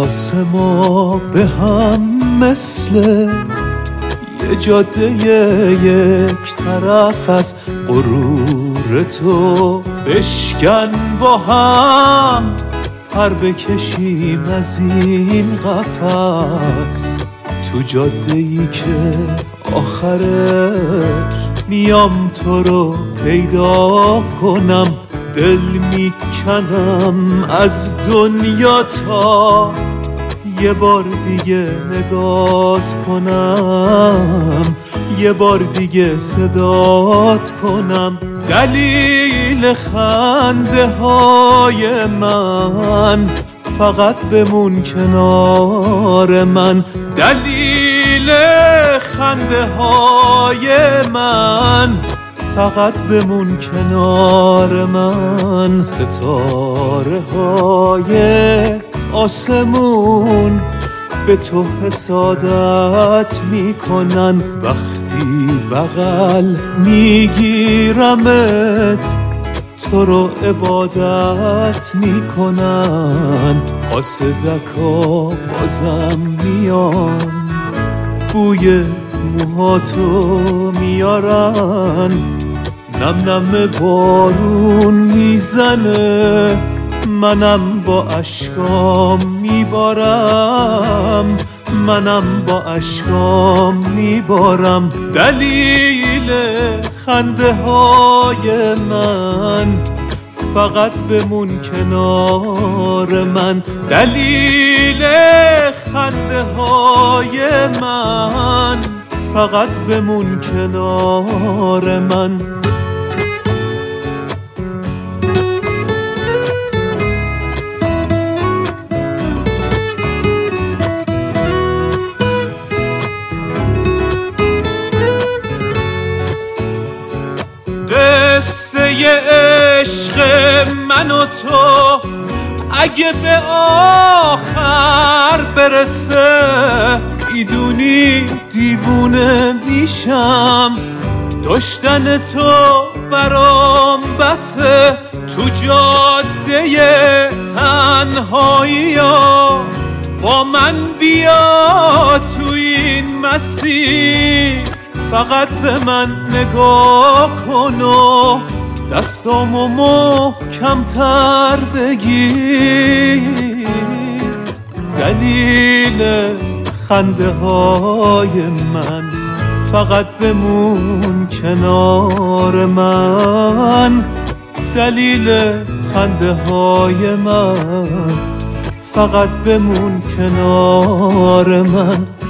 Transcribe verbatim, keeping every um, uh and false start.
احساس ما به هم مثل یه جاده یک طرف از غرور تو. بشکن با هم پر بکشیم از این قفس، تو جاده ای که آخرش میام تو رو پیدا کنم. دل میکنم از دنیا تا یه بار دیگه نگات کنم، یه بار دیگه صدات کنم. دلیل خنده های من فقط بمون کنار من. دلیل خنده های من فقط بمون کنار من. ستاره های آسمون به تو حسادت میکنن، وقتی بغل میگیرمت تو رو عبادت میکنن. قاصدکا بازم میان بوی موهاتو میارن، نم نم بارون میزنه منم با اشکام میبارم، منم با اشکام میبارم. دلیل خنده های من فقط بمون کنار من. دلیل خنده های من فقط بمون کنار من. قصه عشق من و تو اگه به آخر برسه، میدونی دیوونه میشم. داشتن تو برام بسه، تو جاده تنهایی ها با من بیا تو این مسیر. فقط به من نگاه کن و دستامو محکم‌تر بگیر. دلیل خنده های من فقط بمون کنار من. دلیل خنده های من فقط بمون کنار من.